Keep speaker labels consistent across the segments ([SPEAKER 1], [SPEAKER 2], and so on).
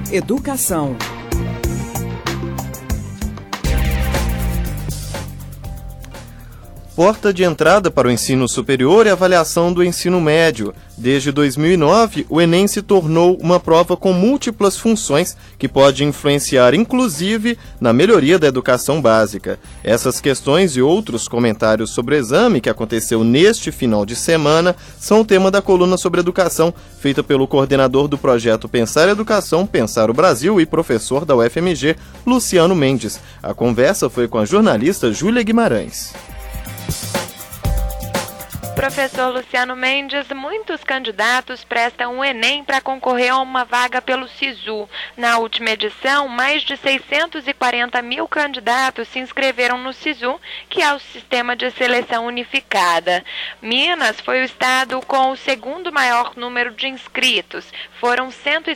[SPEAKER 1] Educação.
[SPEAKER 2] Porta de entrada para o ensino superior e avaliação do ensino médio. Desde 2009, o Enem se tornou uma prova com múltiplas funções que pode influenciar, inclusive, na melhoria da educação básica. Essas questões e outros comentários sobre o exame que aconteceu neste final de semana são o tema da coluna sobre educação, feita pelo coordenador do projeto Pensar Educação, Pensar o Brasil e professor da UFMG, Luciano Mendes. A conversa foi com a jornalista Júlia Guimarães.
[SPEAKER 3] Professor Luciano Mendes, muitos candidatos prestam o Enem para concorrer a uma vaga pelo SISU. Na última edição, mais de 640 mil candidatos se inscreveram no SISU, que é o Sistema de Seleção Unificada. Minas foi o estado com o segundo maior número de inscritos, foram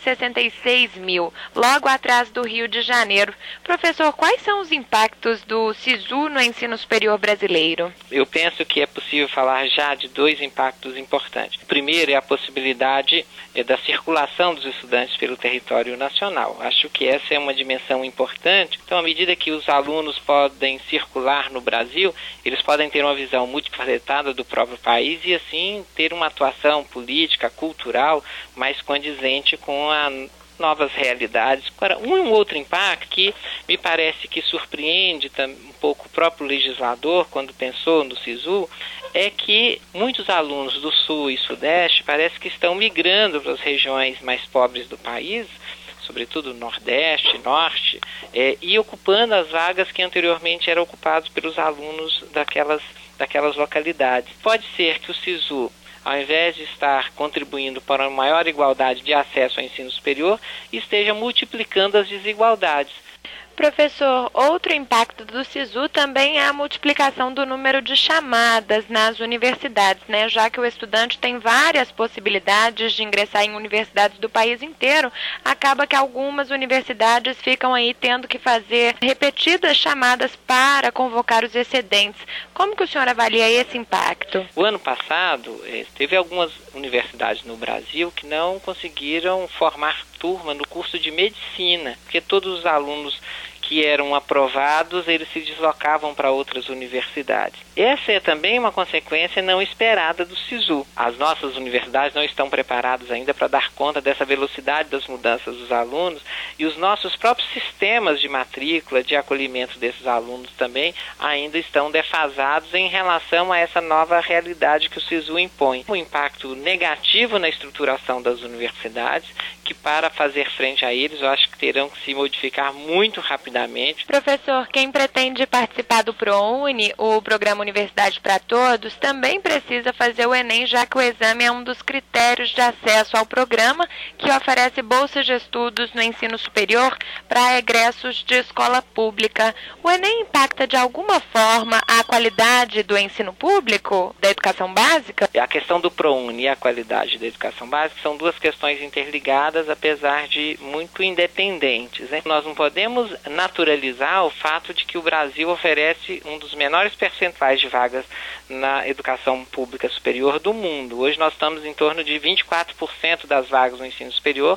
[SPEAKER 3] 166 mil, logo atrás do Rio de Janeiro. Professor, quais são os impactos do SISU no ensino superior brasileiro?
[SPEAKER 4] Eu penso que é possível falar já de dois impactos importantes. O primeiro é a possibilidade da circulação dos estudantes pelo território nacional. Acho que essa é uma dimensão importante. Então, à medida que os alunos podem circular no Brasil, eles podem ter uma visão multifacetada do próprio país e, assim, ter uma atuação política, cultural, mais condizente com a novas realidades. Agora, um outro impacto que me parece que surpreende um pouco o próprio legislador quando pensou no SISU, é que muitos alunos do Sul e Sudeste parece que estão migrando para as regiões mais pobres do país, sobretudo Nordeste, Norte, e ocupando as vagas que anteriormente eram ocupadas pelos alunos daquelas localidades. Pode ser que o SISU, ao invés de estar contribuindo para uma maior igualdade de acesso ao ensino superior, esteja multiplicando as desigualdades.
[SPEAKER 3] Professor, outro impacto do SISU também é a multiplicação do número de chamadas nas universidades, né? Já que o estudante tem várias possibilidades de ingressar em universidades do país inteiro, acaba que algumas universidades ficam aí tendo que fazer repetidas chamadas para convocar os excedentes. Como que o senhor avalia esse impacto?
[SPEAKER 4] O ano passado, teve algumas universidades no Brasil que não conseguiram formar turma no curso de medicina, porque todos os alunos que eram aprovados, eles se deslocavam para outras universidades. Essa é também uma consequência não esperada do SISU. As nossas universidades não estão preparadas ainda para dar conta dessa velocidade das mudanças dos alunos e os nossos próprios sistemas de matrícula, de acolhimento desses alunos também ainda estão defasados em relação a essa nova realidade que o SISU impõe. Um impacto negativo na estruturação das universidades, que para fazer frente a eles, eu acho que terão que se modificar muito rapidamente.
[SPEAKER 3] Professor, quem pretende participar do ProUni, o Programa Universidade para Todos, também precisa fazer o Enem, já que o exame é um dos critérios de acesso ao programa, que oferece bolsas de estudos no ensino superior para egressos de escola pública. O Enem impacta de alguma forma a qualidade do ensino público, da educação básica?
[SPEAKER 4] A questão do ProUni e a qualidade da educação básica são duas questões interligadas, apesar de muito independentes, né? Nós não podemos naturalizar o fato de que o Brasil oferece um dos menores percentuais de vagas na educação pública superior do mundo. Hoje nós estamos em torno de 24% das vagas no ensino superior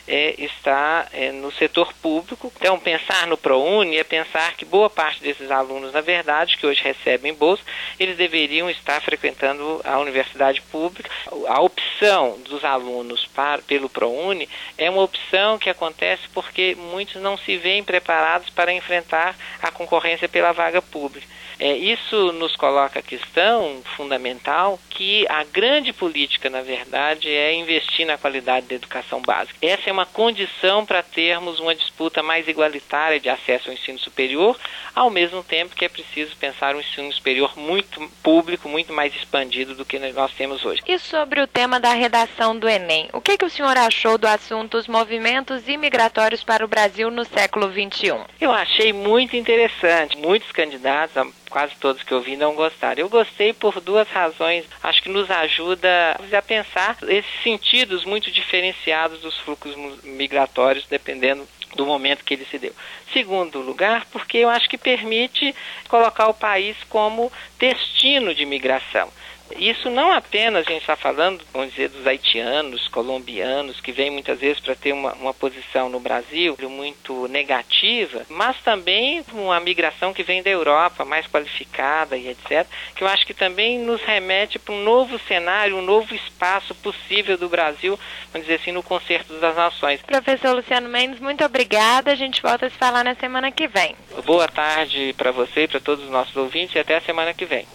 [SPEAKER 4] está no setor público. Então, pensar no ProUni é pensar que boa parte desses alunos, na verdade, que hoje recebem bolsa, eles deveriam estar frequentando a universidade pública. A opção dos alunos pelo ProUni é uma opção que acontece porque muitos não se veem preparados para enfrentar a concorrência pela vaga pública. Isso nos coloca a questão fundamental que a grande política, na verdade, é investir na qualidade da educação básica. Essa é uma condição para termos uma disputa mais igualitária de acesso ao ensino superior, ao mesmo tempo que é preciso pensar um ensino superior muito público, muito mais expandido do que nós temos hoje.
[SPEAKER 3] E sobre o tema da redação do Enem, o que o senhor achou do assunto Os Movimentos Imigratórios para o Brasil no século XXI?
[SPEAKER 4] Eu achei muito interessante. Muitos candidatos, quase todos que eu vi, não gostaram. Eu gostei por duas razões. Acho que nos ajuda a pensar esses sentidos muito diferenciados dos fluxos migratórios, dependendo do momento que ele se deu. Segundo lugar, porque eu acho que permite colocar o país como destino de migração. Isso não apenas a gente está falando, vamos dizer, dos haitianos, colombianos, que vêm muitas vezes para ter uma posição no Brasil muito negativa, mas também uma migração que vem da Europa, mais qualificada e etc., que eu acho que também nos remete para um novo cenário, um novo espaço possível do Brasil, vamos dizer assim, no Concerto das Nações.
[SPEAKER 3] Professor Luciano Mendes, muito obrigada. A gente volta a se falar na semana que vem.
[SPEAKER 4] Boa tarde para você e para todos os nossos ouvintes e até a semana que vem.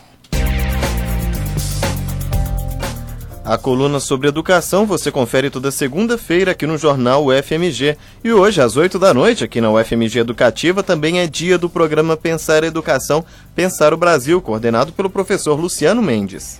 [SPEAKER 2] A coluna sobre educação você confere toda segunda-feira aqui no jornal UFMG. E hoje, às 20h, aqui na UFMG Educativa, também é dia do programa Pensar Educação, Pensar o Brasil, coordenado pelo professor Luciano Mendes.